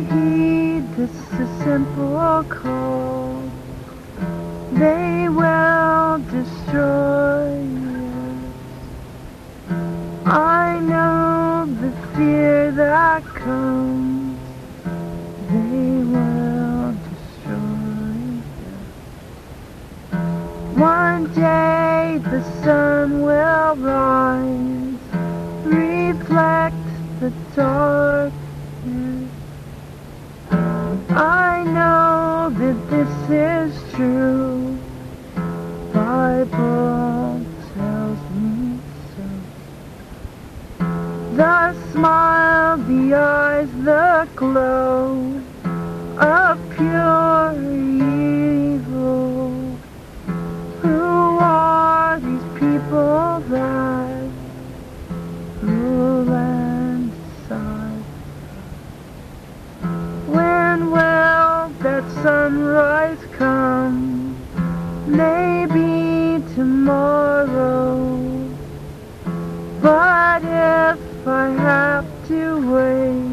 heed this simple call, they will destroy us. I know the fear that comes, they will destroy us. One day the sun will rise, reflect the darkness. I know that this is true, Bible tells me so. The smile, the eyes, the glow of pure evil. Who are these people that rule and decide? When will that sunrise come? Maybe tomorrow. But if I have to wait,